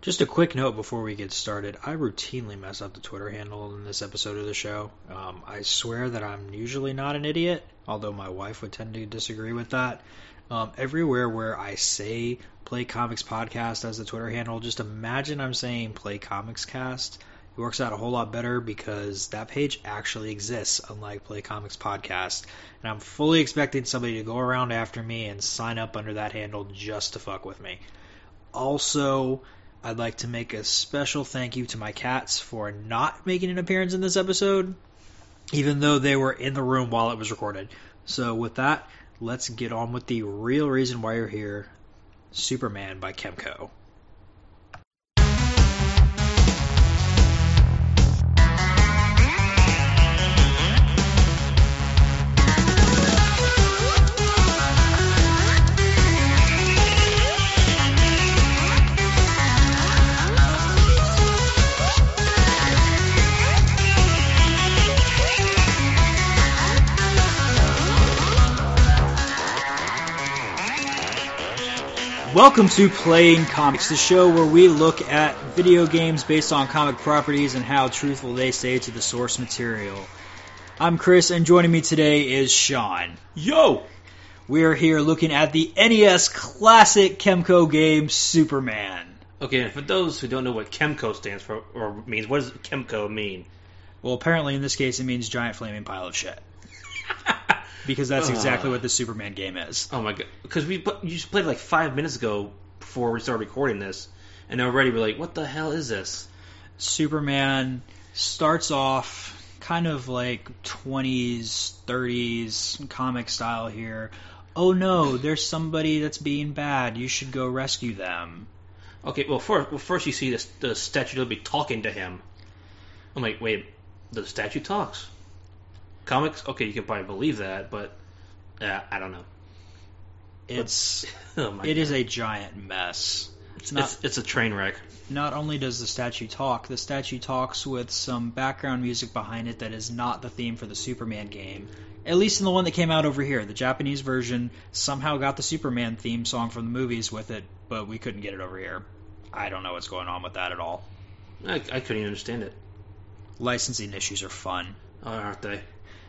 Just a quick note before we get started. I routinely mess up the Twitter handle in this episode of the show. I swear that I'm usually not an idiot, although my wife would tend to disagree with that. Everywhere where I say Play Comics Podcast as the Twitter handle, just imagine I'm saying Play Comics Cast. It works out a whole lot better because that page actually exists, unlike Play Comics Podcast. And I'm fully expecting somebody to go around after me and sign up under that handle just to fuck with me. Also, I'd like to make a special thank you to my cats for not making an appearance in this episode, even though they were in the room while it was recorded. So with that, let's get on with the real reason why you're here, Superman by Kemco. Welcome to Playing Comics, the show where we look at video games based on comic properties and how truthful they stay to the source material. I'm Chris, and joining me today is Sean. Yo! We are here looking at the NES classic Kemco game, Superman. Okay, and for those who don't know what Kemco stands for, or means, what does Kemco mean? Well, apparently in this case it means giant flaming pile of shit. Because that's exactly what the Superman game is. Oh my god. Because you just played like 5 minutes ago before we started recording this, and already we're like, what the hell is this? Superman starts off kind of like 20s, 30s comic style here. Oh no, there's somebody that's being bad. You should go rescue them. Okay, well first you see the statue will be talking to him. I'm like, wait, the statue talks? Comics? Okay, you can probably believe that, but I don't know. It is a giant mess. It's a train wreck. Not only does the statue talks with some background music behind it that is not the theme for the Superman game. At least in the one that came out over here. The Japanese version somehow got the Superman theme song from the movies with it, but we couldn't get it over here. I don't know what's going on with that at all. I couldn't even understand it. Licensing issues are fun. Oh, aren't they?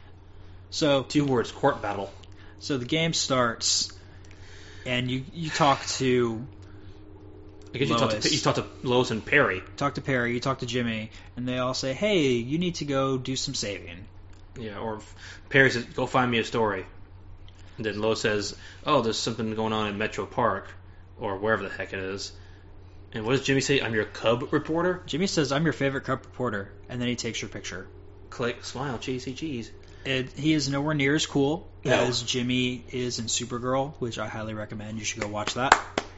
So 2 words, court battle. So the game starts, and you talk to I guess Lois. You talk to Lois and Perry. Talk to Perry, you talk to Jimmy, and they all say, hey, you need to go do some saving. Yeah, or Perry says, go find me a story. And then Lois says, oh, there's something going on in Metro Park, or wherever the heck it is. And what does Jimmy say? I'm your cub reporter? Jimmy says, I'm your favorite cub reporter, and then he takes your picture. Click, smile, cheesy cheese. He is nowhere near as cool as Jimmy is in Supergirl, which I highly recommend. You should go watch that.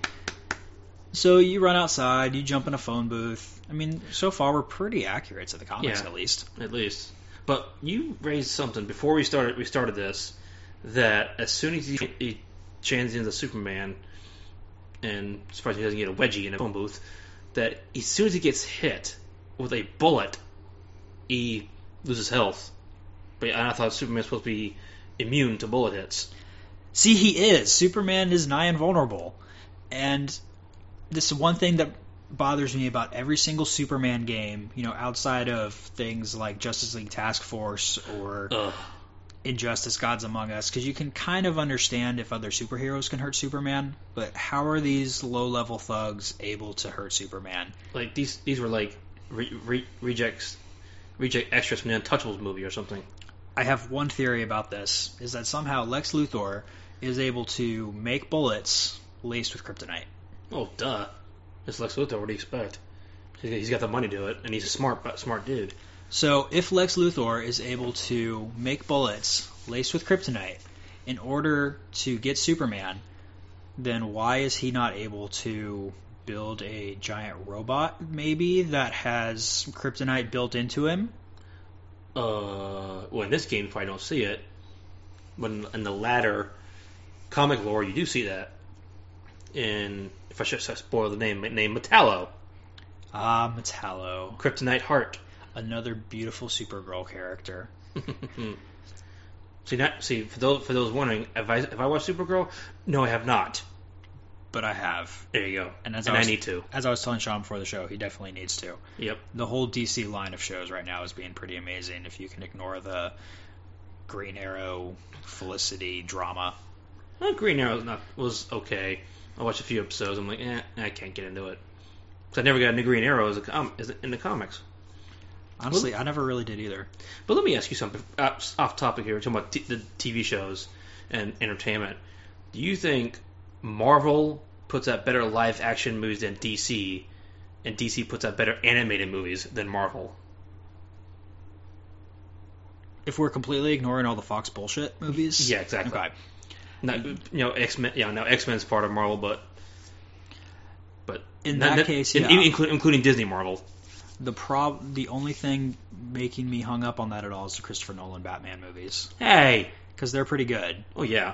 So you run outside, you jump in a phone booth. I mean, so far we're pretty accurate to the comics, at least. At least. But you raised something before we started this, that as soon as he changes into Superman, and surprised he doesn't get a wedgie in a phone booth, that as soon as he gets hit with a bullet, he loses health. But I thought Superman was supposed to be immune to bullet hits. See, he is. Superman is nigh invulnerable. And this is one thing that bothers me about every single Superman game, outside of things like Justice League Task Force or Injustice Gods Among Us, because you can kind of understand if other superheroes can hurt Superman, but how are these low-level thugs able to hurt Superman? Like, these were like reject extras from the Untouchables movie or something. I have one theory about this, is that somehow Lex Luthor is able to make bullets laced with kryptonite. Oh, duh. It's Lex Luthor, what do you expect? He's got the money to do it, and he's a smart dude. So, if Lex Luthor is able to make bullets laced with kryptonite in order to get Superman, then why is he not able to build a giant robot, maybe, that has kryptonite built into him? Well, in this game, you probably don't see it. But in the latter comic lore, you do see that. If I should spoil the name Metallo. Ah, Metallo. Kryptonite Heart. Another beautiful Supergirl character. See, for those wondering, have I watched Supergirl? No, I have not. but I have. There you go. And I need to. As I was telling Sean before the show, he definitely needs to. Yep. The whole DC line of shows right now is being pretty amazing if you can ignore the Green Arrow, Felicity drama. Well, Green Arrow was okay. I watched a few episodes. I'm like, I can't get into it. Because I never got into Green Arrow in the comics. Honestly, I never really did either. But let me ask you something off topic here. We're talking about the TV shows and entertainment. Do you think Marvel puts out better live action movies than DC, and DC puts out better animated movies than Marvel? If we're completely ignoring all the Fox bullshit movies? Yeah, exactly. Okay. Now, X-Men. Yeah, now X-Men's part of Marvel, but in that case, yeah, including Disney Marvel. The only thing making me hung up on that at all is the Christopher Nolan Batman movies. Hey, because they're pretty good. Oh yeah.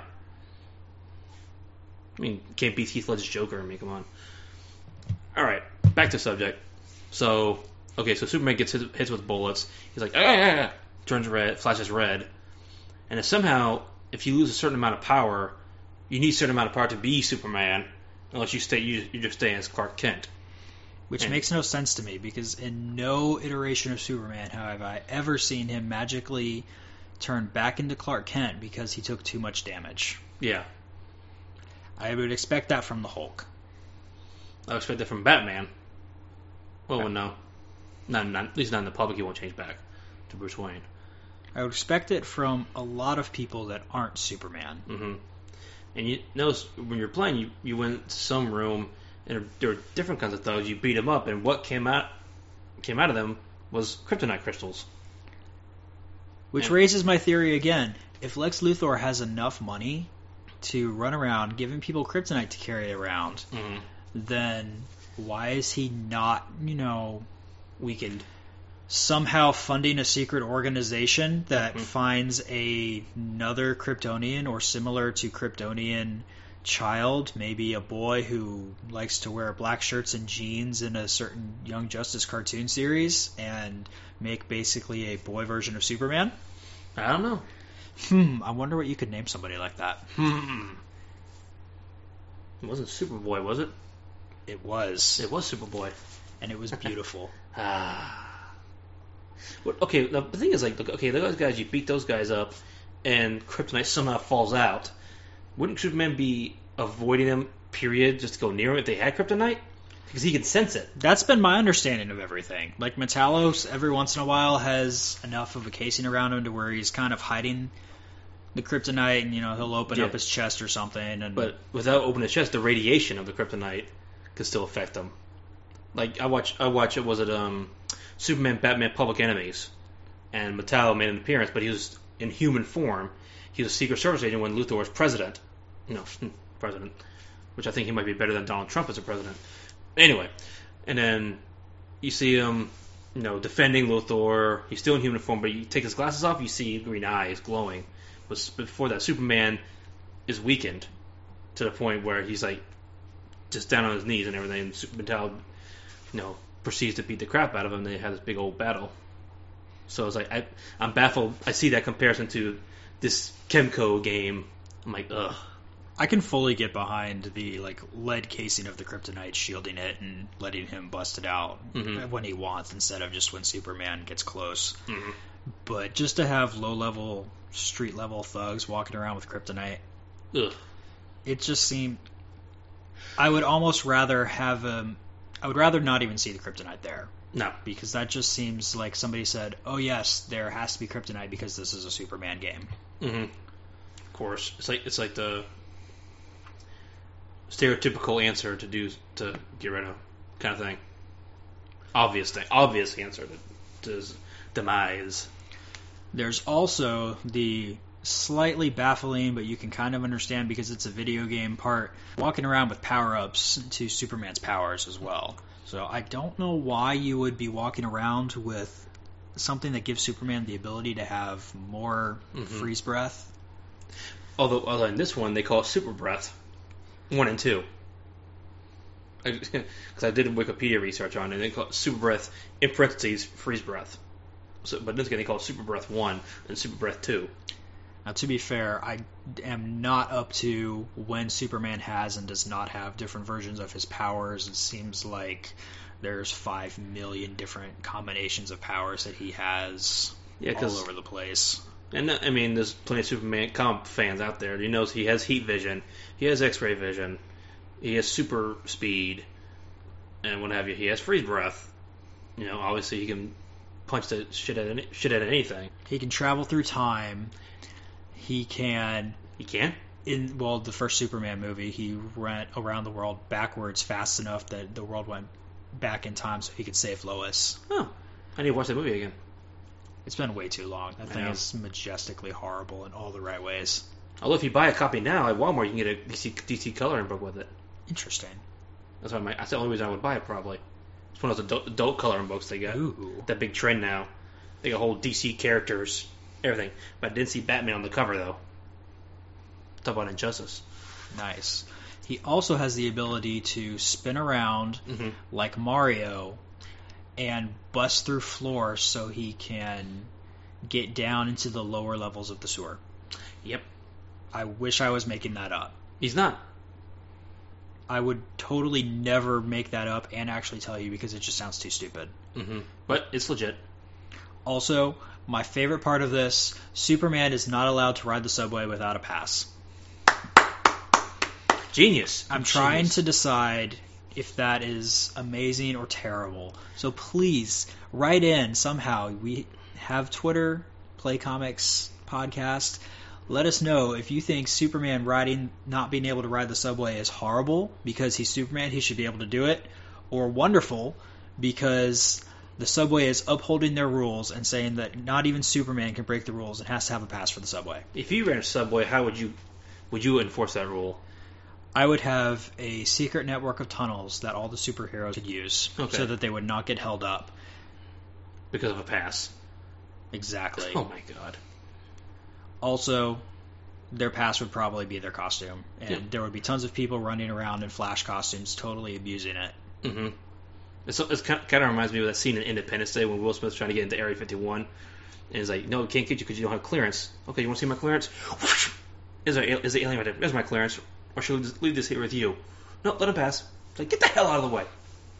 I mean, can't beat Heath Ledger's Joker. I mean, come on. All right, back to subject. So Superman gets hits with bullets. He's like, turns red, flashes red, and if you lose a certain amount of power, you need a certain amount of power to be Superman. Unless you just stay as Clark Kent. Which makes no sense to me, because in no iteration of Superman have I ever seen him magically turn back into Clark Kent because he took too much damage. Yeah. I would expect that from the Hulk. I would expect that from Batman. Well, no. At least not in the public, he won't change back to Bruce Wayne. I would expect it from a lot of people that aren't Superman. Mm-hmm. And you notice when you're playing, you went to some room, and there were different kinds of thugs. You beat them up, and what came out of them was kryptonite crystals. Which raises my theory again. If Lex Luthor has enough money to run around giving people kryptonite to carry around, then why is he not, weakened? Somehow funding a secret organization that finds another Kryptonian or similar to Kryptonian child, maybe a boy who likes to wear black shirts and jeans in a certain Young Justice cartoon series, and make basically a boy version of Superman? I don't know. I wonder what you could name somebody like that. It wasn't Superboy, was it? It was. It was Superboy. And it was beautiful. Okay, the thing is, those guys, you beat those guys up, and kryptonite somehow falls out. Wouldn't Superman be avoiding them, period, just to go near him if they had kryptonite? Because he can sense it. That's been my understanding of everything. Like, Metallos, every once in a while, has enough of a casing around him to where he's kind of hiding the kryptonite, and, he'll open up his chest or something. But without opening his chest, the radiation of the kryptonite could still affect him. Like, I watch Superman, Batman, Public Enemies, and Metallo made an appearance, but he was in human form. He was a Secret Service agent when Luthor was president. President. Which I think he might be better than Donald Trump as a president. Anyway, and then you see him, defending Luthor. He's still in human form, but you take his glasses off, you see green eyes glowing. But before that, Superman is weakened to the point where he's like just down on his knees and everything. And Metallo, proceeds to beat the crap out of him. And they have this big old battle. So it's like I'm baffled. I see that comparison to this Chemco game. I'm like, ugh. I can fully get behind the lead casing of the kryptonite, shielding it and letting him bust it out when he wants, instead of just when Superman gets close. Mm-hmm. But just to have low-level, street-level thugs walking around with kryptonite, it just seemed. I would almost rather have I would rather not even see the kryptonite there. No, because that just seems like somebody said, "Oh yes, there has to be kryptonite because this is a Superman game." Mm-hmm. Of course, it's like the stereotypical answer to get rid of kind of thing. Obvious answer to his demise. There's also the slightly baffling, but you can kind of understand because it's a video game part, walking around with power-ups to Superman's powers as well. So I don't know why you would be walking around with something that gives Superman the ability to have more freeze breath. Although in this one, they call it Super Breath 1 and 2. Because I did Wikipedia research on it, they call it Super Breath, in parentheses, freeze breath. So, but in this game, they call it Super Breath 1 and Super Breath 2. Now, to be fair, I am not up to when Superman has and does not have different versions of his powers. It seems like there's 5 million different combinations of powers that he has all over the place. And I mean, there's plenty of Superman comic fans out there. He knows he has heat vision, he has X-ray vision, he has super speed, and what have you. He has freeze breath. You know, obviously he can punch the shit at anything. He can travel through time. He can. In the first Superman movie, he went around the world backwards fast enough that the world went back in time so he could save Lois. Oh, I need to watch that movie again. It's been way too long. That thing is majestically horrible in all the right ways. Although if you buy a copy now at Walmart, you can get a DC coloring book with it. Interesting. That's the only reason I would buy it, probably. It's one of those adult coloring books they got. Ooh. That big trend now. They got whole DC characters, everything. But I didn't see Batman on the cover, though. Talk about injustice. Nice. He also has the ability to spin around like Mario and bust through floors so he can get down into the lower levels of the sewer. Yep. I wish I was making that up. He's not. I would totally never make that up and actually tell you because it just sounds too stupid. But it's legit. Also, my favorite part of this, Superman is not allowed to ride the subway without a pass. Genius. I'm trying to decide if that is amazing or terrible. So please, write in somehow. We have Twitter, Play Comics Podcast. Let us know if you think Superman not being able to ride the subway is horrible because he's Superman, he should be able to do it, or wonderful because the subway is upholding their rules and saying that not even Superman can break the rules and has to have a pass for the subway. If you ran a subway, how would you enforce that rule? I would have a secret network of tunnels that all the superheroes could use so that they would not get held up. Because of a pass. Exactly. Oh my god. Also, their pass would probably be their costume. And there would be tons of people running around in Flash costumes totally abusing it. Mm-hmm. It kind of reminds me of that scene in Independence Day when Will Smith's trying to get into Area 51. And he's like, no, we can't get you because you don't have clearance. Okay, you want to see my clearance? Is the alien right there? There's my clearance. Or should we just leave this here with you? No, let him pass. It's like, get the hell out of the way.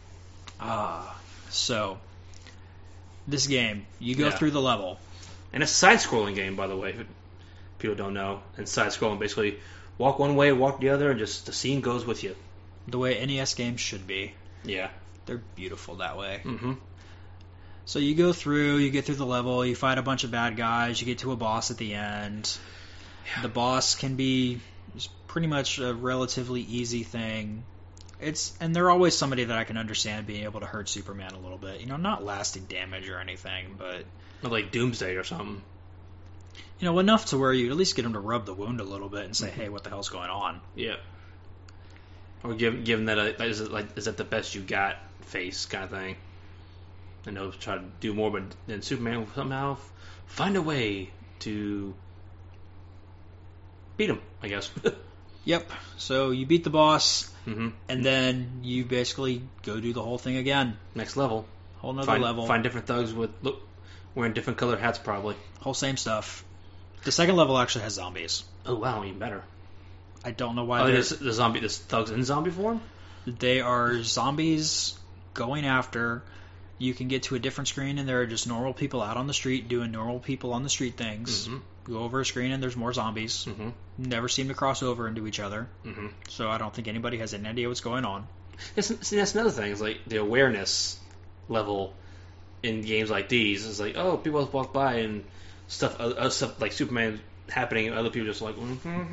So, this game, you go through the level. And it's a side-scrolling game, by the way, if people don't know. And side-scrolling, basically, walk one way, walk the other, and just the scene goes with you. The way NES games should be. Yeah. They're beautiful that way. Mm-hmm. So you go through, you get through the level, you fight a bunch of bad guys, you get to a boss at the end. Yeah. The boss can be pretty much a relatively easy thing. And they're always somebody that I can understand being able to hurt Superman a little bit. You know, not lasting damage or anything, but... Not like Doomsday or something. You know, enough to where you at least get him to rub the wound a little bit and say, hey, what the hell's going on? Yeah. Or give them that, is that the best you got face kind of thing. And they'll try to do more, but then Superman will somehow find a way to beat him, I guess. Yep. So you beat the boss, and then you basically go do the whole thing again. Next level. Whole nother level. Find different thugs wearing different colored hats, probably. Whole same stuff. The second level actually has zombies. Oh wow, even better. I don't know why. There's thugs in zombie form. They are zombies going after. You can get to a different screen, and there are just normal people out on the street doing normal people on the street things. Go over a screen, and there's more zombies. Never seem to cross over into each other. So I don't think anybody has any idea what's going on. See, that's another thing. Is like the awareness level in games like these. It's like, oh, people walk by and stuff like Superman happening, and other people just like,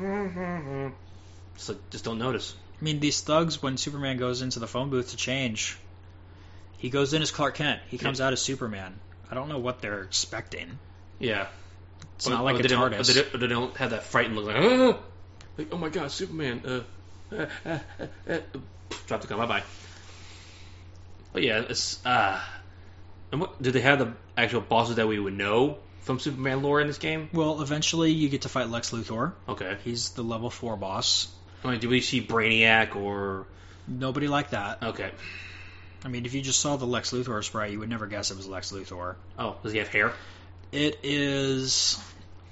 just don't notice. I mean, these thugs, when Superman goes into the phone booth to change, he goes in as Clark Kent. He comes out as Superman. I don't know what they're expecting. Yeah. It's not like a TARDIS. They don't have that frightened look like, oh my god, Superman. Drop the gun, bye-bye. But yeah, it's, and do they have the actual bosses that we would know from Superman lore in this game? Well, eventually you get to fight Lex Luthor. Okay. He's the level 4 boss. I mean, do we see Brainiac or... Nobody like that. Okay. I mean, if you just saw the Lex Luthor sprite, you would never guess it was Lex Luthor. Oh, does he have hair? It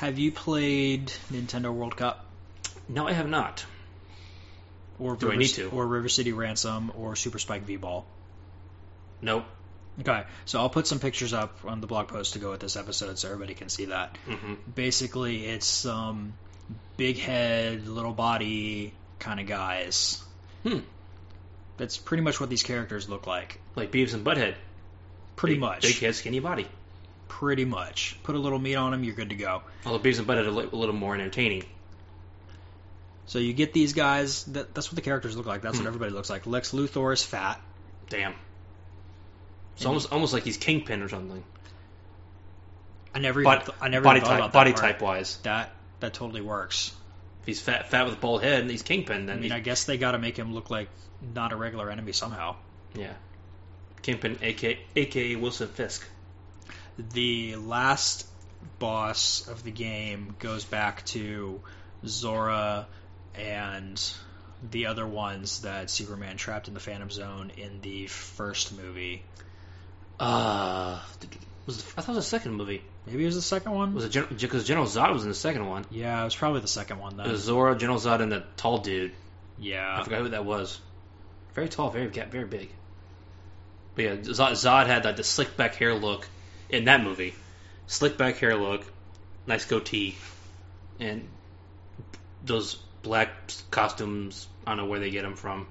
Have you played Nintendo World Cup? No, I have not. Or Do I need to? Or River City Ransom or Super Spike V-Ball? Nope. Okay, so I'll put some pictures up on the blog post to go with this episode so everybody can see that. Mm-hmm. Basically, it's big head, little body kind of guys. That's pretty much what these characters look like. Like Beavis and Butthead. Pretty much. Big head, skinny body. Pretty much. Put a little meat on them, you're good to go. Although Beavis and Butthead are a little more entertaining. So you get these guys, that's what the characters look like. That's what everybody looks like. Lex Luthor is fat. Damn. It's almost like he's Kingpin or something. I never even thought about that body part. type wise. That totally works. If he's fat with a bald head and he's Kingpin, then I guess they got to make him look like not a regular enemy somehow. Yeah. Kingpin, aka Wilson Fisk. The last boss of the game goes back to Zora and the other ones that Superman trapped in the Phantom Zone in the first movie. I thought it was the second movie. Maybe it was the second one? Was it because General Zod was in the second one? Yeah, it was probably the second one then. It was Zora, General Zod, and the tall dude. Yeah. I forgot who that was. Very tall, very big. But yeah, Zod had the slick back hair look in that movie. Slick back hair look, nice goatee, and those black costumes. I don't know where they get them from.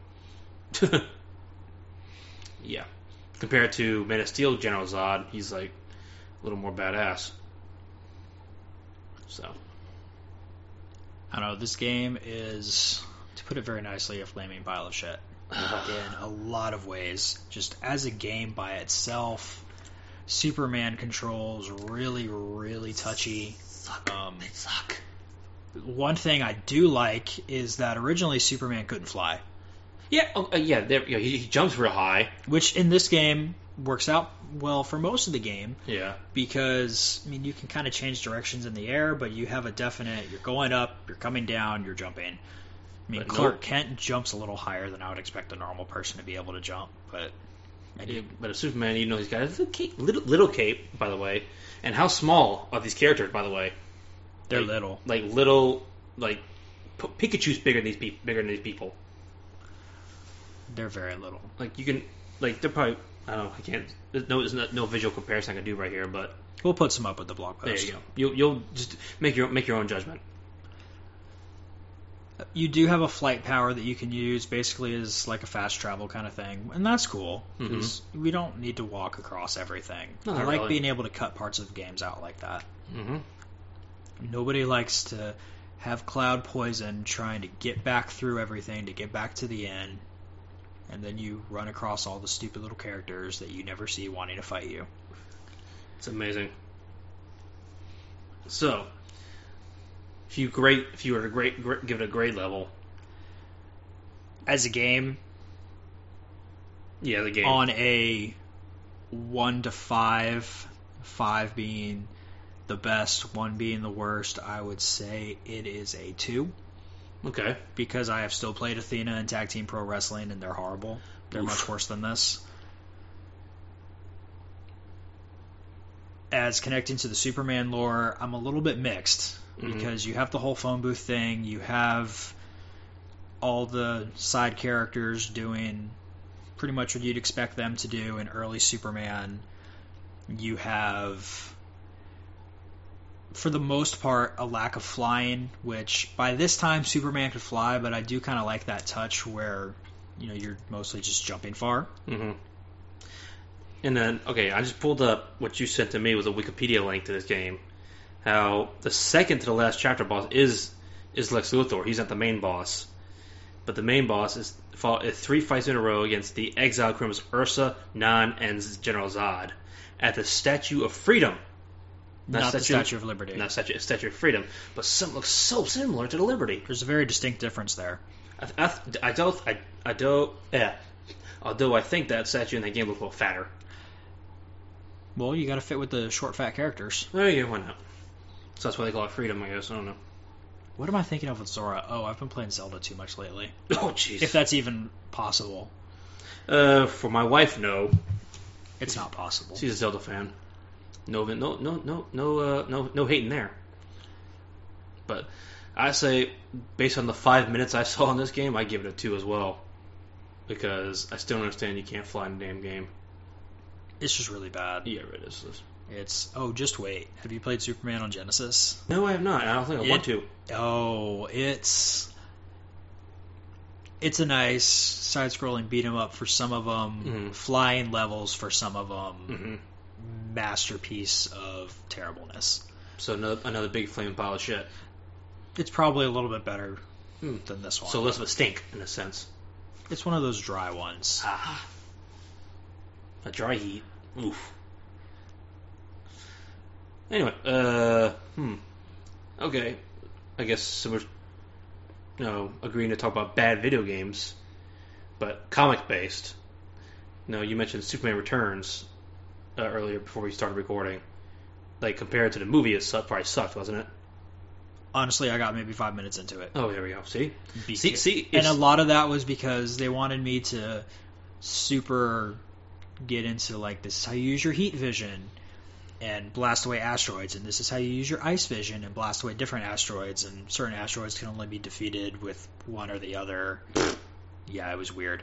Yeah. Compared to Man of Steel General Zod, he's like a little more badass. So. I don't know, this game is, to put it very nicely, a flaming pile of shit. In a lot of ways. Just as a game by itself, Superman controls really, really touchy. They suck. One thing I do like is that originally Superman couldn't fly. Yeah, he jumps real high. Which in this game works out well for most of the game. Yeah. Because, you can kind of change directions in the air, but you have a definite, you're going up, you're coming down, you're jumping. Clark Kent jumps a little higher than I would expect a normal person to be able to jump, but a Superman, he's got a little cape, by the way. And how small are these characters, by the way? They're little. Pikachu's bigger than these people. They're very little. They're probably, I don't know, I can't, there's no visual comparison I can do right here, but we'll put some up with the blog post. There you go. You'll just make your own judgment. You do have a flight power that you can use, basically as like a fast travel kind of thing, and that's cool because we don't need to walk across everything. I like being able to cut parts of games out like that. Mm-hmm. Nobody likes to have cloud poison trying to get back through everything to get back to the end, and then you run across all the stupid little characters that you never see wanting to fight you. It's amazing. So, if you were to give it a grade level as a game, the game on a 1 to 5, 5 being the best, 1 being the worst, I would say it is a 2. Okay. Because I have still played Athena and Tag Team Pro Wrestling, and they're horrible. They're much worse than this. As connecting to the Superman lore, I'm a little bit mixed. Because you have the whole phone booth thing, you have all the side characters doing pretty much what you'd expect them to do in early Superman. You have, for the most part, a lack of flying, which by this time Superman could fly, but I do kind of like that touch where you're mostly just jumping far. Mm-hmm. And then, I just pulled up what you sent to me was a Wikipedia link to this game. How the second to the last chapter boss is Lex Luthor. He's not the main boss, but the main boss is 3 fights in a row against the exiled criminals Ursa, Nan, and General Zod at the Statue of Freedom. Not the Statue of Liberty. Not Statue of Freedom, but some looks so similar to the Liberty. There's a very distinct difference there. Although I think that statue in that game looks a little fatter. Well, you got to fit with the short, fat characters. Oh yeah, why not? So that's why they call it Freedom, I guess. I don't know. What am I thinking of with Zora? Oh, I've been playing Zelda too much lately. Oh, jeez. If that's even possible. For my wife, no. It's not possible. She's a Zelda fan. No hating there. But I say, based on the 5 minutes I saw in this game, I give it a 2 as well. Because I still don't understand you can't fly in the damn game. It's just really bad. Yeah, it is. Just wait. Have you played Superman on Genesis? No, I have not. I don't think I want to. Oh, it's a nice side-scrolling beat 'em up for some of them, flying levels for some of them, masterpiece of terribleness. So another big flaming pile of shit. It's probably a little bit better than this one. So less of a stink, in a sense. It's one of those dry ones. A dry heat. Oof. Anyway, okay. I guess we're agreeing to talk about bad video games, but comic-based. No, you mentioned Superman Returns earlier before we started recording. Like, compared to the movie, it probably sucked, wasn't it? Honestly, I got maybe 5 minutes into it. Oh, there we go. See? And a lot of that was because they wanted me to super get into, like, this is how you use your heat vision and blast away asteroids, and this is how you use your ice vision and blast away different asteroids, and certain asteroids can only be defeated with one or the other. Yeah, it was weird.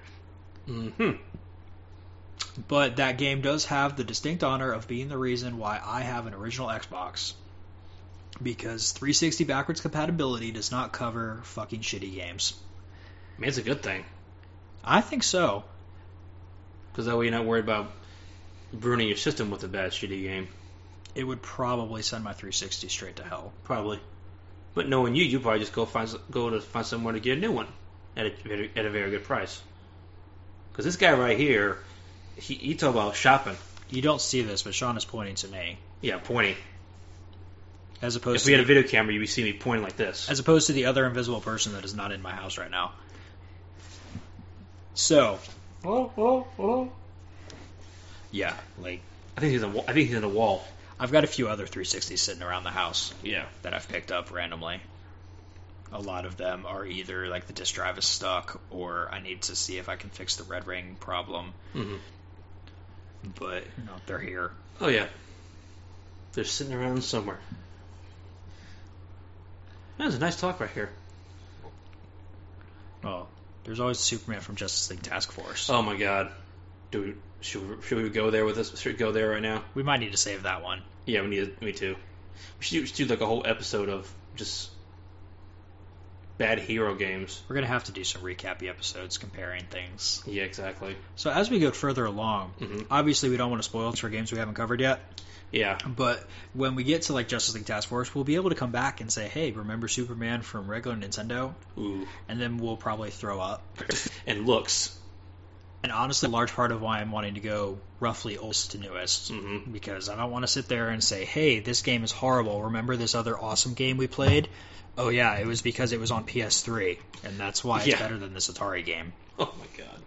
But that game does have the distinct honor of being the reason why I have an original Xbox. Because 360 backwards compatibility does not cover fucking shitty games. I mean, it's a good thing. I think so. Because that way you're not worried about ruining your system with a bad, shitty game. It would probably send my 360 straight to hell. Probably. But knowing you probably just go to find somewhere to get a new one at a very good price. Because this guy right here, he talk about shopping. You don't see this, but Sean is pointing to me. Yeah, pointing. As opposed if we had a video camera, you'd see me pointing like this. As opposed to the other invisible person that is not in my house right now. So. Yeah, like. I think he's in the wall. I've got a few other 360s sitting around the house. Yeah. That I've picked up randomly. A lot of them are either like the disk drive is stuck, or I need to see if I can fix the red ring problem. But they're here. Oh yeah. They're sitting around somewhere. That's a nice talk right here. Well, there's always Superman from Justice League Task Force. Oh my god. Should we go there with this? Should we go there right now? We might need to save that one. Yeah, me too. We should do like a whole episode of just bad hero games. We're going to have to do some recap-y episodes comparing things. Yeah, exactly. So as we go further along, obviously we don't want to spoil it for games we haven't covered yet. Yeah. But when we get to like Justice League Task Force, we'll be able to come back and say, hey, remember Superman from regular Nintendo? Ooh. And then we'll probably throw up. And looks. And honestly, a large part of why I'm wanting to go roughly oldest to newest, because I don't want to sit there and say, hey, this game is horrible. Remember this other awesome game we played? Oh yeah, it was because it was on PS3, and that's why it's better than this Atari game. Oh my god.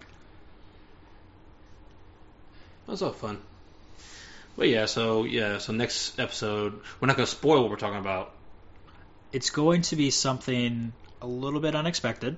That was all fun. But so next episode, we're not going to spoil what we're talking about. It's going to be something a little bit unexpected.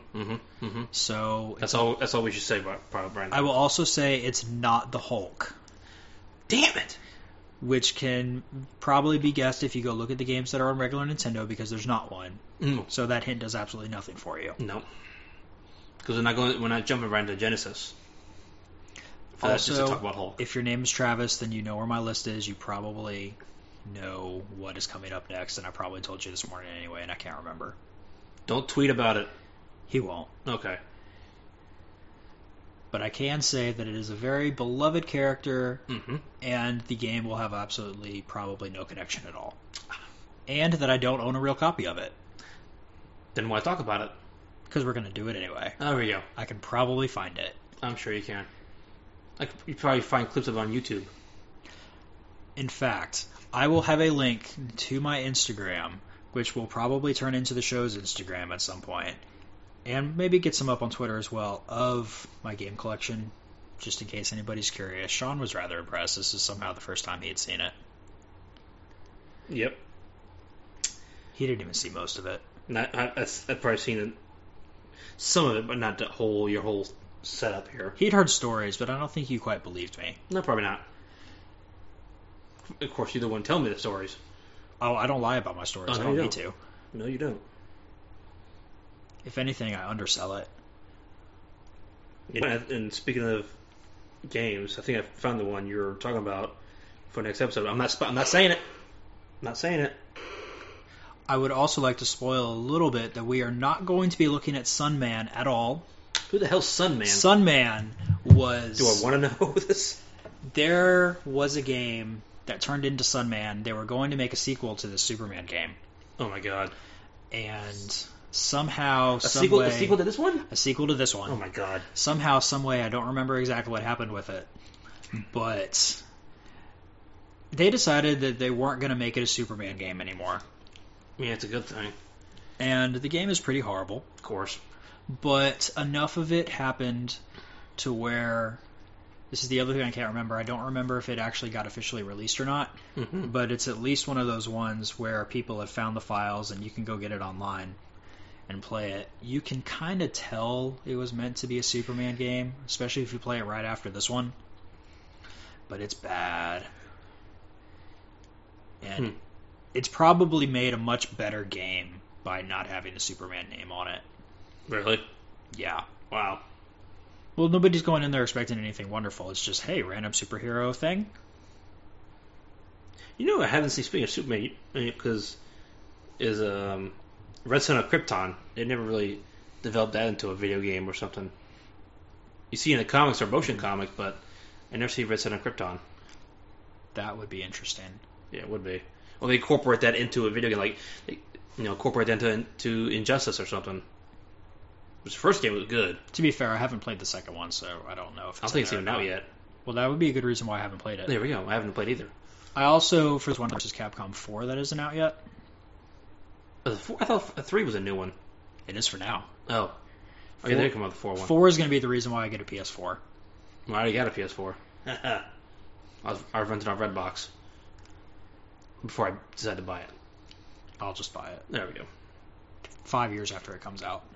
So that's all we should say about Brian. I will also say it's not the Hulk. Damn it! Which can probably be guessed if you go look at the games that are on regular Nintendo, because there's not one. So that hint does absolutely nothing for you. No, because we're not jumping right into Genesis. Also, just to talk about Hulk. If your name is Travis, then you know where my list is. You probably know what is coming up next, and I probably told you this morning anyway, and I can't remember. Don't tweet about it. He won't. Okay. But I can say that it is a very beloved character, and the game will have absolutely probably no connection at all. And that I don't own a real copy of it. Then why talk about it? Because we're going to do it anyway. There we go. I can probably find it. I'm sure you can. You probably find clips of it on YouTube. In fact, I will have a link to my Instagram, which will probably turn into the show's Instagram at some point. And maybe get some up on Twitter as well, of my game collection, just in case anybody's curious. Sean was rather impressed. This is somehow the first time he had seen it. Yep. He didn't even see most of it. I've probably seen some of it, but not your whole setup here. He'd heard stories, but I don't think you quite believed me. No, probably not. Of course, you're the one telling me the stories. Oh, I don't lie about my stories. I don't need to. No, you don't. If anything, I undersell it. Yeah, and speaking of games, I think I found the one you're talking about for next episode. I'm not saying it. I'm not saying it. I would also like to spoil a little bit that we are not going to be looking at Sunman at all. Who the hell's Sunman? Sunman was... Do I want to know this? There was a game that turned into Sunman. They were going to make a sequel to the Superman game. Oh my god. And somehow, A sequel to this one? A sequel to this one. Oh my god. Somehow, some way, I don't remember exactly what happened with it. But they decided that they weren't going to make it a Superman game anymore. Yeah, it's a good thing. And the game is pretty horrible. Of course. But enough of it happened to where... This is the other thing I can't remember. I don't remember if it actually got officially released or not. Mm-hmm. But it's at least one of those ones where people have found the files and you can go get it online and play it. You can kind of tell it was meant to be a Superman game, especially if you play it right after this one. But it's bad. And it's probably made a much better game by not having the Superman name on it. Really? Yeah. Wow. Well, nobody's going in there expecting anything wonderful. It's just, hey, random superhero thing. You know, I haven't seen, speaking of Superman, because is Red Son of Krypton. They never really developed that into a video game or something. You see in the comics or motion comic, but I never see Red Son of Krypton. That would be interesting. Yeah, it would be. Well, they incorporate that into a video game, like, incorporate that into Injustice or something. Which the first game was good. To be fair, I haven't played the second one, so I don't know if it's I don't think it's even out yet. Well, that would be a good reason why I haven't played it. There we go. I haven't played either. I also, for this one versus Capcom 4 that isn't out yet. I thought 3 was a new one. It is for now. Oh. Yeah, they come out with the 4 one. 4 is going to be the reason why I get a PS4. Well, I already got a PS4. I rented on Redbox before I decided to buy it. I'll just buy it. There we go. 5 years after it comes out.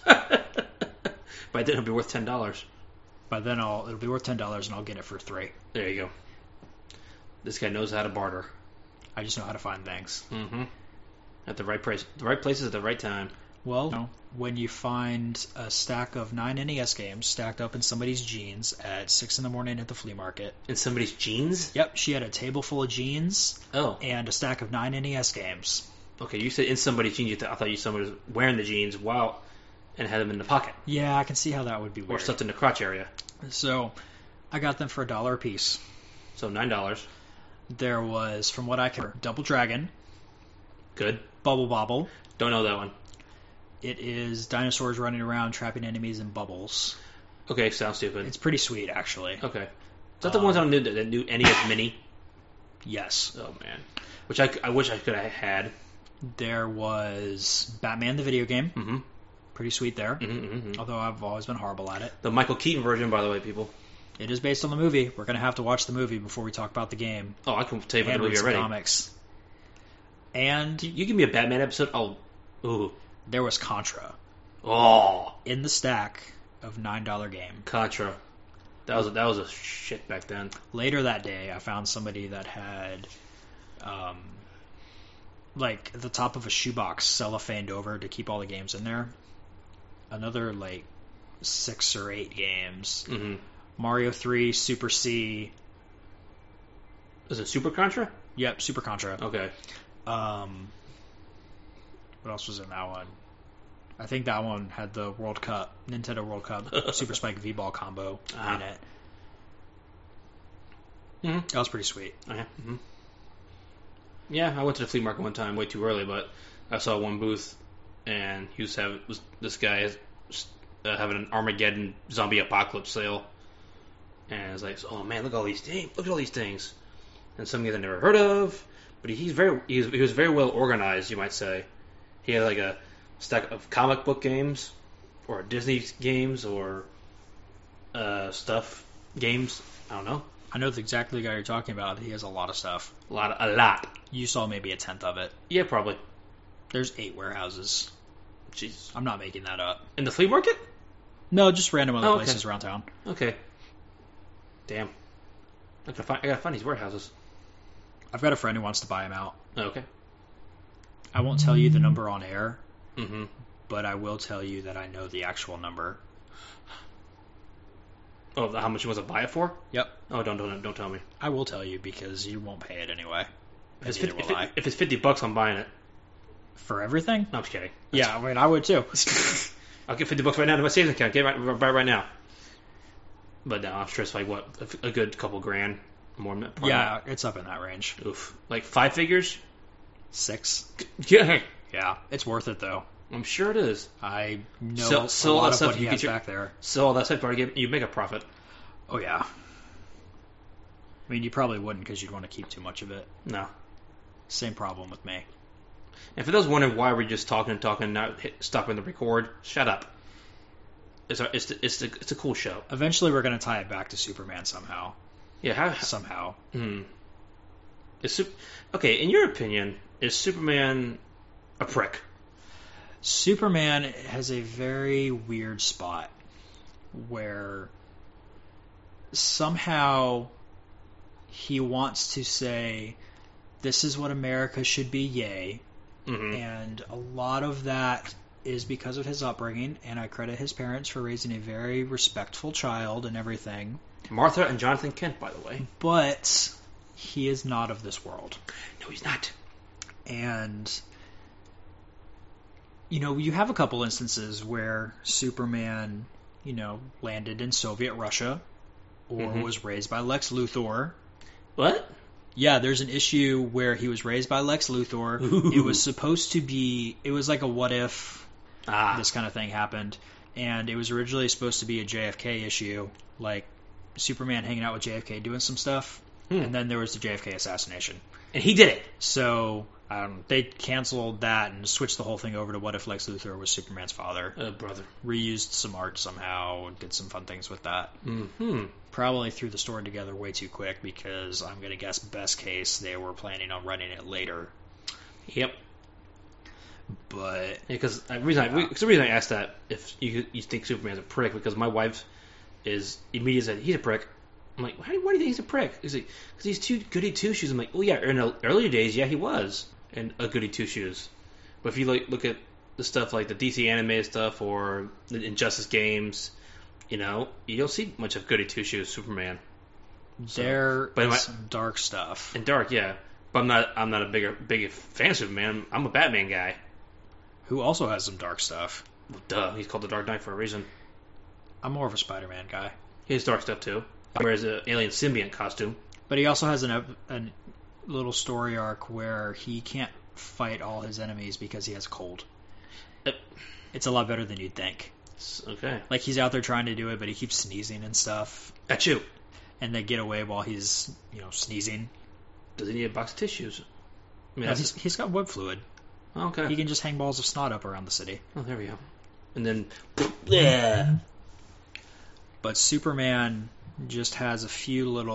By then it'll be worth $10. By then it'll be worth $10 and I'll get it for $3. There you go. This guy knows how to barter. I just know how to find things. Mm-hmm. At the right price, the right places at the right time. Well, when you find a stack of 9 NES games stacked up in somebody's jeans at 6 in the morning at the flea market. In somebody's jeans? Yep, she had a table full of jeans. Oh. And a stack of 9 NES games. Okay, you said in somebody's jeans. I thought somebody was wearing the jeans and had them in the pocket. Yeah, I can see how that would be weird. Or stuffed in the crotch area. So, I got them for $1 a piece. So $9. There was, from what I can, Double Dragon. Good. Bubble Bobble. Don't know that one. It is dinosaurs running around trapping enemies in bubbles. Okay, sounds stupid. It's pretty sweet, actually. Okay. Is that the ones on the new NES Mini? Yes. Oh, man. Which I wish I could have had. There was Batman the video game. Mm-hmm. Pretty sweet there. Mm-hmm, mm-hmm. Although I've always been horrible at it. The Michael Keaton version, by the way, people. It is based on the movie. We're going to have to watch the movie before we talk about the game. Oh, I can tell you about and the movie already. Comics. And you give me a Batman episode, ooh. There was Contra. Oh. In the stack of $9 game. Contra. That was a shit back then. Later that day, I found somebody that had, like, the top of a shoebox cellophaned over to keep all the games in there. Another, 6 or 8 games. Mm-hmm. Mario 3, Super C. Is it Super Contra? Yep, Super Contra. Okay. What else was in that one? I think that one had the World Cup, Nintendo World Cup, Super Spike V-Ball combo in it. Mm-hmm. That was pretty sweet. Okay. Mm-hmm. Yeah, I went to the flea market one time way too early, but I saw one booth, and this guy having an Armageddon zombie apocalypse sale, and I was like, oh man, look at all these things! Look at all these things, and some guys I never heard of, but he was very well organized, you might say. He had like a stack of comic book games, or Disney games, or stuff games. I don't know. I know exactly the guy you're talking about. He has a lot of stuff. A lot. You saw maybe a tenth of it. Yeah, probably. There's 8 warehouses. Jeez. I'm not making that up. In the flea market? No, just random other places around town. Okay. Damn. I gotta find these warehouses. I've got a friend who wants to buy them out. Oh, okay. I won't tell you the number on air, Mm-hmm. but I will tell you that I know the actual number. Oh, how much you want to buy it for? Yep. Oh, don't tell me. I will tell you because you won't pay it anyway. If it's, And neither will I. if it's $50, I'm buying it. For everything? No, I'm just kidding. Yeah, I mean, I would too. I'll get $50 right now to my savings account. Buy it right now. But no, I'm sure it's like what a good couple grand more. Probably. Yeah, it's up in that range. Oof, like 5 figures. 6. Yeah, Yeah, it's worth it though. I'm sure it is. I know So a all lot that of stuff what he you has get back there. So all that stuff you make a profit. Oh yeah. I mean, you probably wouldn't because you'd want to keep too much of it. No. Same problem with me. And for those wondering why we're just talking, not stopping the record, shut up. It's a cool show. Eventually, we're going to tie it back to Superman somehow. Yeah. Somehow. Okay, in your opinion, is Superman a prick? Superman has a very weird spot where somehow he wants to say, this is what America should be, yay. Mm-hmm. And a lot of that is because of his upbringing, and I credit his parents for raising a very respectful child and everything. Martha and Jonathan Kent, by the way. But he is not of this world. No, he's not. And, you know, you have a couple instances where Superman, you know, landed in Soviet Russia or was raised by Lex Luthor. What? Yeah, there's an issue where he was raised by Lex Luthor. Ooh. It was supposed to be, it was like a what if this kind of thing happened. And it was originally supposed to be a JFK issue, like Superman hanging out with JFK doing some stuff. And then there was the JFK assassination. And he did it. So they canceled that and switched the whole thing over to what if Lex Luthor was Superman's father. Brother. Reused some art somehow, did some fun things with that. Mm-hmm. Probably threw the story together way too quick because I'm going to guess best case they were planning on running it later. Yep. But because the reason I asked that if you think Superman's a prick, because my wife is immediately said he's a prick. I'm like, why do you think he's a prick? He's like, because he's too goody two shoes. I'm like, oh yeah, in the earlier days, yeah, he was and a goody two shoes. But if you look at the stuff like the DC animated stuff or the Injustice games, you know, you don't see much of goody two shoes Superman. there is some dark stuff. And dark, yeah. But I'm not a big fan of Superman. I'm a Batman guy. Who also has some dark stuff. Well, duh, he's called the Dark Knight for a reason. I'm more of a Spider-Man guy. He has dark stuff too. He wears an alien symbiont costume. But he also has a little story arc where he can't fight all his enemies because he has a cold. It's a lot better than you'd think. Okay. Like, he's out there trying to do it, but he keeps sneezing and stuff. At you. And they get away while he's, sneezing. Does he need a box of tissues? I mean, No, he's got web fluid. Okay. He can just hang balls of snot up around the city. Oh, there we go. And then, yeah. But Superman just has a few little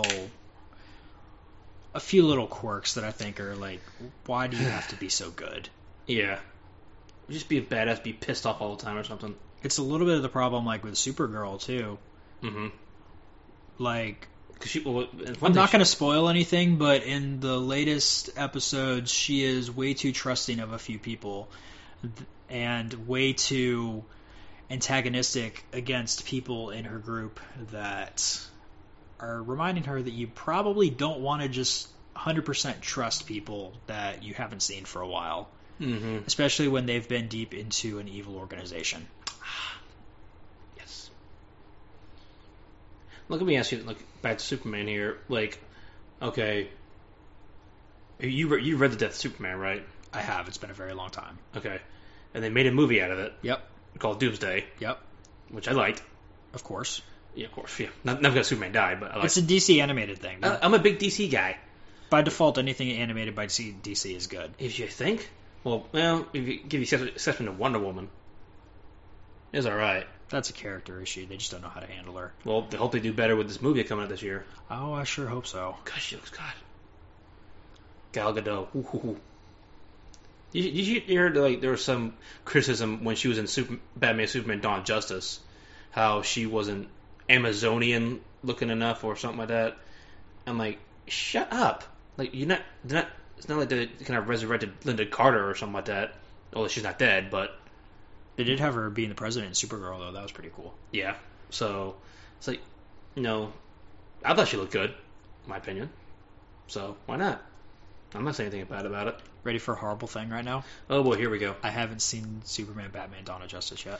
quirks that I think are like, why do you have to be so good? Yeah. Just be a badass, be pissed off all the time or something. It's a little bit of the problem, like, with Supergirl, too. Mm-hmm. Like, I'm not going to spoil anything, but in the latest episodes, she is way too trusting of a few people and way too antagonistic against people in her group that are reminding her that you probably don't want to just 100% trust people that you haven't seen for a while. Mm-hmm. Especially when they've been deep into an evil organization. Yes. Let me ask you, back to Superman here. Okay, you read The Death of Superman, right? I have. It's been a very long time. Okay. And they made a movie out of it. Yep. Called Doomsday. Yep. Which I liked. Of course. Yeah, of course. Yeah. Not because Superman died, but I liked It's a DC animated thing. I'm a big DC guy. By default, anything animated by DC is good. If you think. Well, if you give the exception to Wonder Woman, it's all right. That's a character issue. They just don't know how to handle her. Well, they hope they do better with this movie coming out this year. Oh, I sure hope so. Gosh, she looks good. Gal Gadot. Ooh, ooh, ooh. Did you hear there was some criticism when she was in Batman Superman Dawn of Justice, how she wasn't Amazonian looking enough or something like that? I'm like, shut up! Like, they're not it's not like they kind of resurrected Linda Carter or something like that. Although she's not dead, but They did have her being the president in Supergirl, though. That was pretty cool. yeah. So it's like, I thought she looked good, in my opinion. So why not? I'm not saying anything bad about it. Ready for a horrible thing right now? Oh boy, here we go. I haven't seen Superman, Batman, Dawn of Justice yet.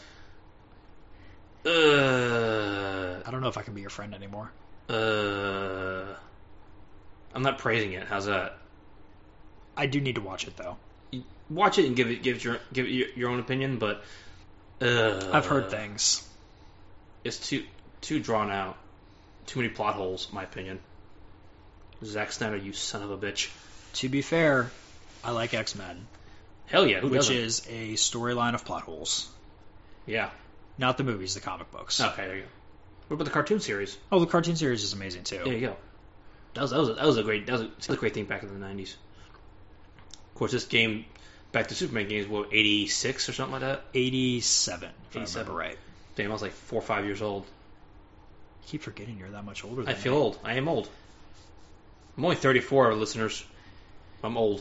I don't know if I can be your friend anymore. I'm not praising it. How's that? I do need to watch it, though. Watch it and give it your own opinion, but I've heard things. It's too drawn out. Too many plot holes, in my opinion. Zack Snyder, you son of a bitch. To be fair, I like X-Men. Hell yeah, who which doesn't? is a storyline of plot holes. Yeah. Not the movies, the comic books. Okay, there you go. What about the cartoon series? Oh, the cartoon series is amazing, too. There you go. That was a great thing back in the 90s. Of course, this game, back to Superman games, 86 or something like that? 87, if 87. I remember right. Damn, I was like 4 or 5 years old. I keep forgetting you're that much older than I feel me. old. I am old. I'm only 34, listeners. I'm old.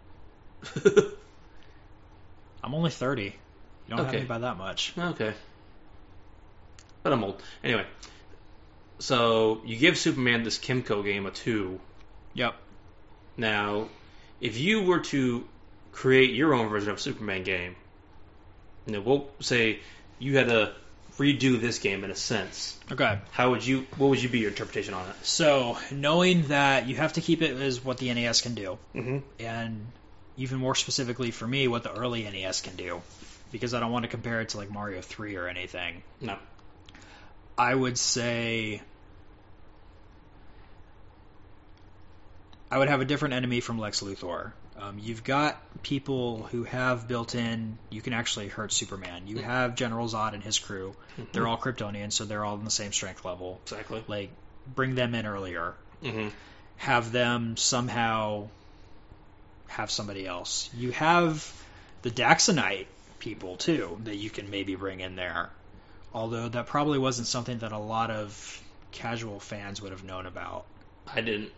I'm only 30. You don't have Okay. me by that much. Okay. But I'm old. Anyway. So, you give Superman this Kimco game a 2. Yep. Now, if you were to create your own version of a Superman game, we'll say you had to redo this game in a sense. Okay. What would you be your interpretation on it? So, knowing that you have to keep it as what the NES can do, Mm-hmm. and even more specifically for me, what the early NES can do, because I don't want to compare it to like Mario 3 or anything. No. I would say I would have a different enemy from Lex Luthor. You've got people who have built in, you can actually hurt Superman. You have General Zod and his crew. Mm-hmm. They're all Kryptonians, so they're all on the same strength level. Exactly. Like, bring them in earlier. Mm-hmm. Have them somehow have somebody else. You have the Daxonite people, too, that you can maybe bring in there. Although that probably wasn't something that a lot of casual fans would have known about. I didn't.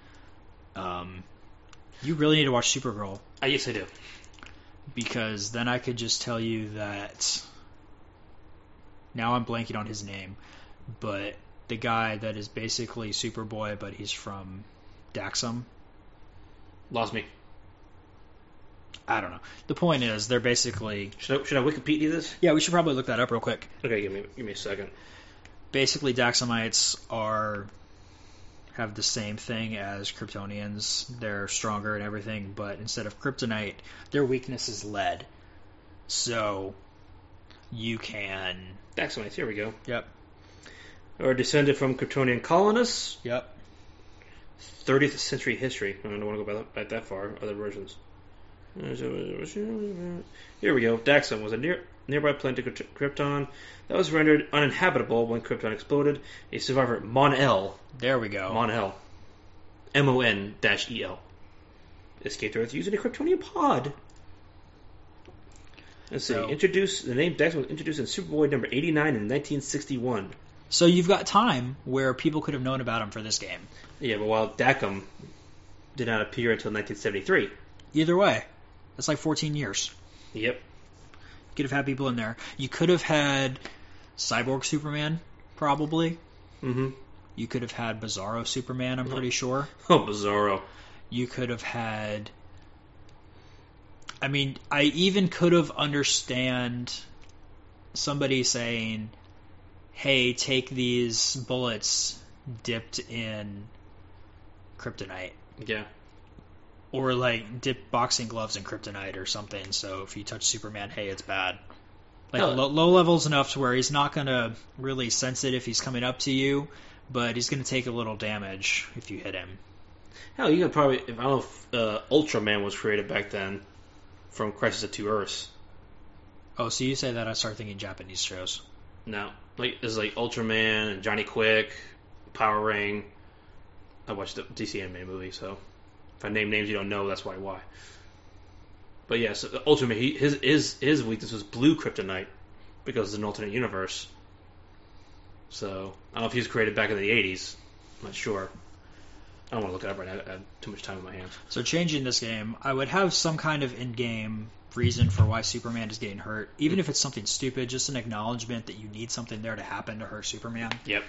You really need to watch Supergirl, Yes, I do. because then I could just tell you that... Now I'm blanking on his name, but the guy that is basically Superboy, but he's from Daxam. Lost me. I don't know. The point is, they're basically... Should I Wikipedia this? Yeah, we should probably look that up real quick. Okay, give me a second. Basically, Daxamites have the same thing as Kryptonians. They're stronger and everything, but instead of kryptonite, their weakness is lead. So, you can... Daxamites, here we go. Yep. Are descended from Kryptonian colonists. Yep. 30th century history. I don't want to go back that far. Other versions. Here we go. Daxam was a nearby planet to Krypton that was rendered uninhabitable when Krypton exploded. A survivor, Mon-El. There we go. Mon-El. M-O-N-E-L. Escaped Earth using a Kryptonian pod. Let's see. So- The name Daxam was introduced in Superboy number 89 in 1961. So you've got time where people could have known about him for this game. Yeah, but while Daxam did not appear until 1973. Either way, that's like 14 years. Yep. You could have had people in there. You could have had Cyborg Superman, probably. Mm-hmm. You could have had Bizarro Superman, I'm pretty sure. Oh, Bizarro. You could have had... I mean, I even could have understand somebody saying, hey, take these bullets dipped in kryptonite. Yeah. Or, like, dip boxing gloves in kryptonite or something, so if you touch Superman, hey, it's bad. Like, Oh. low levels enough to where he's not going to really sense it if he's coming up to you, but he's going to take a little damage if you hit him. Hell, you could probably... I don't know if Ultraman was created back then from Crisis of Two Earths. Oh, so you say that, I start thinking Japanese shows. No. It's like Ultraman and Johnny Quick, Power Ring. I watched the DC anime movie, so... If I name names you don't know, that's why. But yeah, so Ultraman, his weakness was blue kryptonite because it's an alternate universe. So I don't know if he was created back in the 80s. I'm not sure. I don't want to look it up right now. I have too much time on my hands. So changing this game, I would have some kind of in-game reason for why Superman is getting hurt, even if it's something stupid, just an acknowledgement that you need something there to happen to hurt Superman. Yep.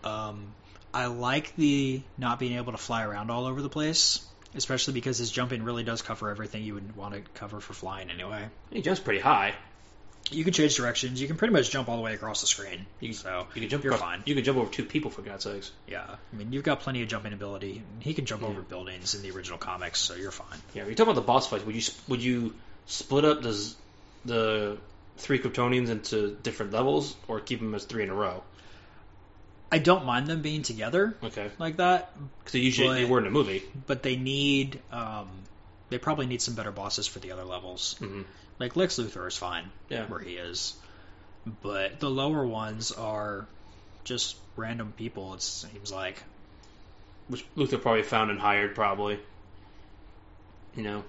I like the not being able to fly around all over the place, especially because his jumping really does cover everything you would want to cover for flying anyway. He jumps pretty high. You can change directions. You can pretty much jump all the way across the screen. You can jump. You're fine. You can jump over 2 people, for God's sakes. Yeah, I mean, you've got plenty of jumping ability. He can jump over buildings in the original comics, so you're fine. Yeah, you're talking about the boss fights. Would you split up the 3 Kryptonians into different levels, or keep them as 3 in a row? I don't mind them being together. Okay. Like that. Because they were in a movie. But they probably need some better bosses for the other levels. Mm-hmm. Like Lex Luthor is fine where he is. But the lower ones are just random people, it seems like. Which Luthor probably found and hired, probably. You know?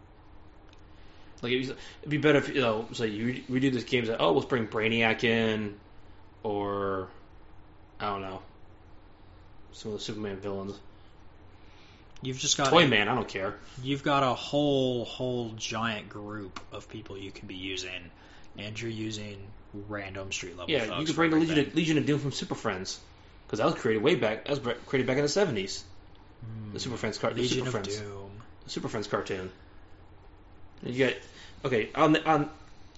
Like, it'd be better if, so you redo this game, like, let's bring Brainiac in, or, I don't know, some of the Superman villains. You've just got Toyman, I don't care. You've got a whole giant group of people you can be using, and you're using random street level. Yeah, you could bring the Legion of Doom from Super Friends, because that was created back in the 70s. The Super Friends cartoon. Legion of Doom. The Super Friends cartoon. And you got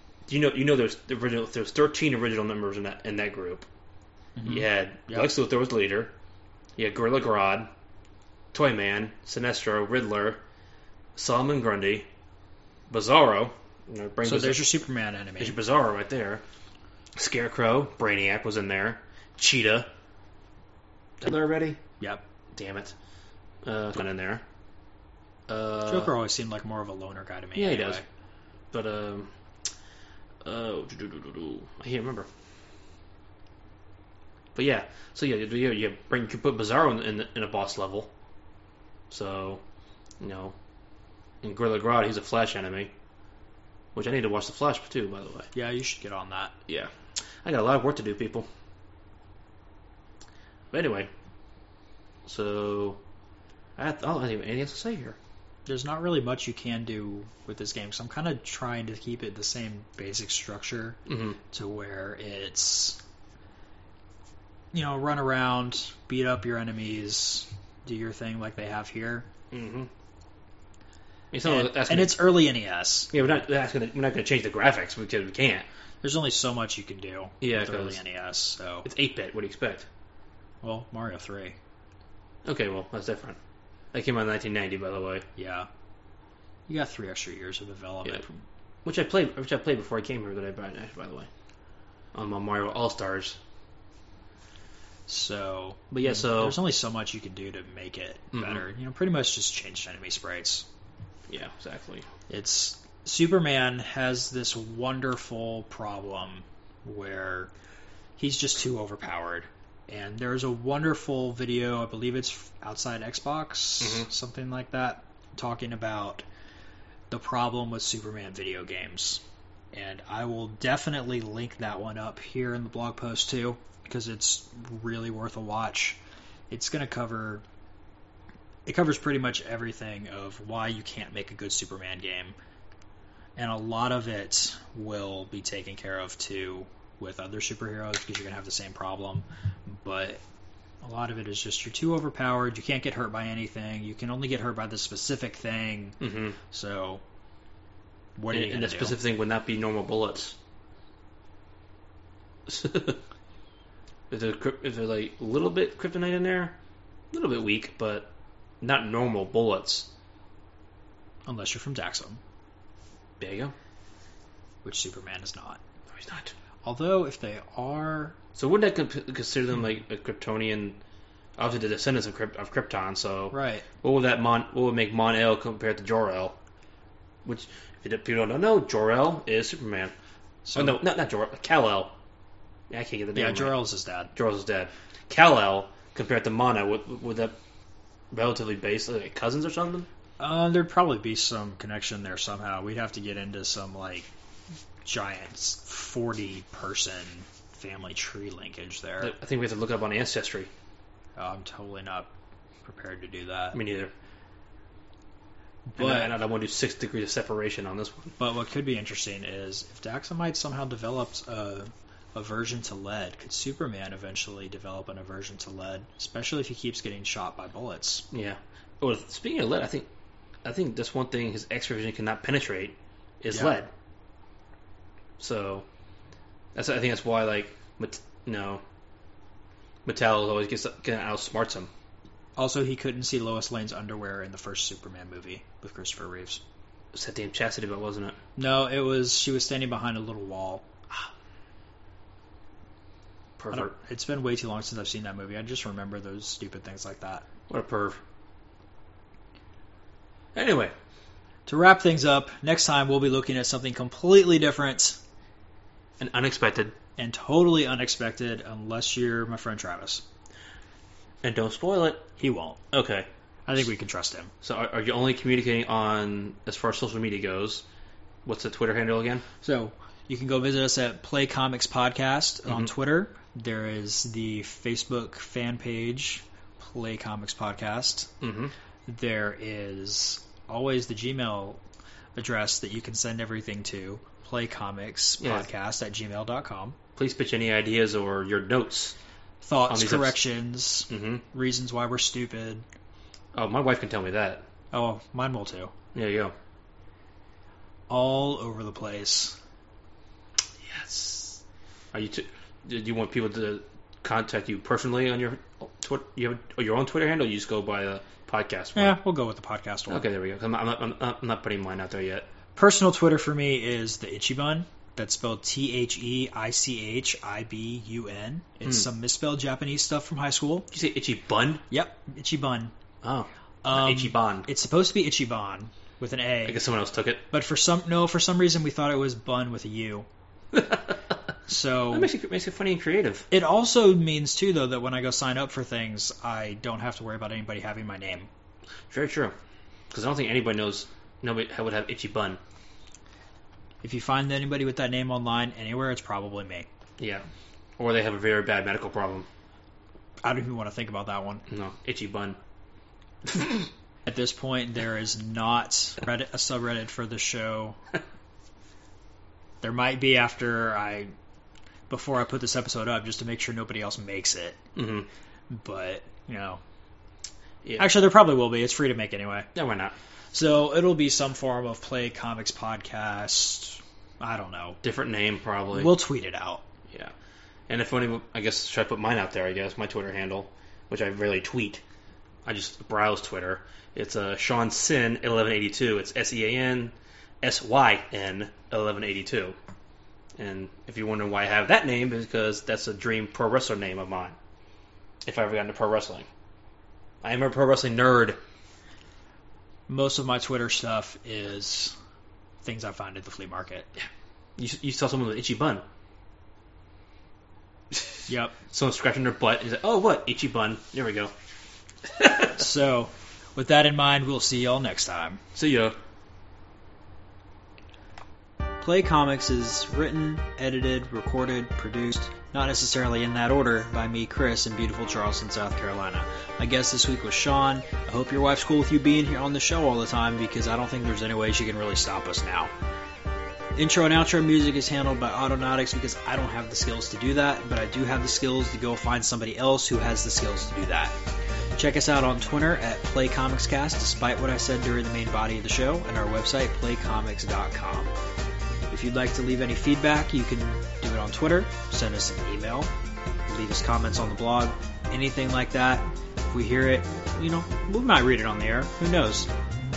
there's 13 original members in that group. Mm-hmm. You had Lex Luthor was leader. You had Gorilla Grodd, Toyman, Sinestro, Riddler, Solomon Grundy, Bizarro. So there's your Superman enemy. There's your Bizarro right there. Scarecrow, Brainiac was in there. Cheetah. Is that already? Yep. Damn it. Not in there. Joker always seemed like more of a loner guy to me. Yeah, anyway. he does. But I can't remember. But yeah, so you can put Bizarro in a boss level. So, in Gorilla Grodd, he's a Flash enemy, which I need to watch the Flash too, by the way. Yeah, you should get on that. Yeah, I got a lot of work to do, people. But anyway, so I don't have anything else to say here. There's not really much you can do with this game, so I'm kind of trying to keep it the same basic structure to where it's, run around, beat up your enemies, do your thing like they have here. Mm-hmm. And it's early NES. Yeah, we're not going to change the graphics because we can't. There's only so much you can do with early NES. So it's 8-bit. What do you expect? Well, Mario 3. Okay, well, that's different. That came out in 1990, by the way. Yeah. You got 3 extra years of development. Yeah. Which I played before I came here, by the way. On my Mario All-Stars. So, but yeah, there's only so much you can do to make it better. Pretty much just change enemy sprites. Yeah, exactly. Superman has this wonderful problem where he's just too overpowered. And there's a wonderful video, I believe it's outside Xbox, something like that, talking about the problem with Superman video games. And I will definitely link that one up here in the blog post too, because it's really worth a watch. It covers pretty much everything of why you can't make a good Superman game. And a lot of it will be taken care of too with other superheroes, because you're going to have the same problem. But a lot of it is just you're too overpowered, you can't get hurt by anything, you can only get hurt by the specific thing. Mm-hmm. So what are you going to do? And the specific thing would not be normal bullets. Is there like a little bit kryptonite in there? A little bit weak, but not normal bullets. Unless you're from Daxam. There you go. Which Superman is not. No, he's not. Although, if they are... So wouldn't that consider them like a Kryptonian... Obviously, the descendants of Krypton, so... Right. What would make Mon-El compared to Jor-El? Which, if people don't know, Jor-El is Superman. So, no, not Jor-El. Kal-El. Yeah, I can't get the name right. Yeah, Jor-El's his dad. Jor-El's his dad. Kal-El, compared to Mon-El, would that relatively based, like cousins or something? There'd probably be some connection there somehow. We'd have to get into some, giant 40-person family tree linkage there. I think we have to look up on Ancestry. I'm totally not prepared to do that. Me neither. But and I don't want to do 6 degrees of separation on this one. But what could be interesting is if Daxamite somehow develops a aversion to lead, could Superman eventually develop an aversion to lead, especially if he keeps getting shot by bullets? Yeah. Well, speaking of lead, I think that's one thing his X-ray vision cannot penetrate is lead. So I think that's why Mattel always outsmarts him. Also, he couldn't see Lois Lane's underwear in the first Superman movie with Christopher Reeves. It was that damn chastity belt, wasn't it? No, she was standing behind a little wall. Pervert. It's been way too long since I've seen that movie. I just remember those stupid things like that. What a perv. Anyway. To wrap things up, next time we'll be looking at something completely different. And unexpected. And totally unexpected, unless you're my friend Travis. And don't spoil it. He won't. Okay. I think we can trust him. So are you only communicating on, as far as social media goes, what's the Twitter handle again? So you can go visit us at Play Comics Podcast on Twitter. There is the Facebook fan page, Play Comics Podcast. Mm-hmm. There is always the Gmail address that you can send everything to, playcomicspodcast@gmail.com. Please pitch any ideas or your notes. Thoughts, corrections, mm-hmm. reasons why we're stupid. Oh, my wife can tell me that. Oh, mine will too. There you go. All over the place. Yes. Do you want people to contact you personally on your Twitter? You have your own Twitter handle? Or you just go by the podcast one? Yeah, we'll go with the podcast one. Okay, there we go. I'm not putting mine out there yet. Personal Twitter for me is the Itchy Bun. That's spelled THEICHIBUN. It's some misspelled Japanese stuff from high school. Did you say Itchy Bun? Yep, Itchy Bun. Oh, Itchy Bun. It's supposed to be Itchy Bun with an A. I guess someone else took it. But for some reason we thought it was Bun with a U. So that makes it funny and creative. It also means too, though, that when I go sign up for things, I don't have to worry about anybody having my name. Very true. Because I don't think anybody would have Itchy Bun. If you find anybody with that name online anywhere, it's probably me. Yeah. Or they have a very bad medical problem. I don't even want to think about that one. No, Itchy Bun. At this point, there is not a subreddit for the show. There might be before I put this episode up, just to make sure nobody else makes it. Mm-hmm. But, Yeah. Actually, there probably will be. It's free to make anyway. Yeah, why not? So it'll be some form of Play Comics Podcast. I don't know. Different name, probably. We'll tweet it out. Yeah. And if only, I guess, should I put mine out there, I guess, my Twitter handle, which I rarely tweet. I just browse Twitter. It's Sean Sin 1182. It's SEAN SYN 1182. And if you're wondering why I have that name, it's because that's a dream pro wrestler name of mine. If I ever got into pro wrestling. I am a pro wrestling nerd. Most of my Twitter stuff is things I find at the flea market. Yeah. You saw someone with an itchy bun. Yep. Someone scratching their butt. He's like, oh, what? Itchy bun. There we go. So, with that in mind, we'll see y'all next time. See ya. Play Comics is written, edited, recorded, produced, not necessarily in that order, by me, Chris, in beautiful Charleston, South Carolina. My guest this week was Sean. I hope your wife's cool with you being here on the show all the time, because I don't think there's any way she can really stop us now. Intro and outro music is handled by Autonautics because I don't have the skills to do that, but I do have the skills to go find somebody else who has the skills to do that. Check us out on Twitter at PlayComicsCast, despite what I said during the main body of the show, and our website, playcomics.com. If you'd like to leave any feedback, you can do it on Twitter, send us an email, leave us comments on the blog, anything like that. If we hear it, we might read it on the air. Who knows?